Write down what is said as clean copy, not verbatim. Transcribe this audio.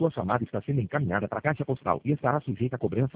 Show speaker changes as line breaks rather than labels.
Sua chamada está sendo encaminhada para a caixa postal e estará sujeita a cobrança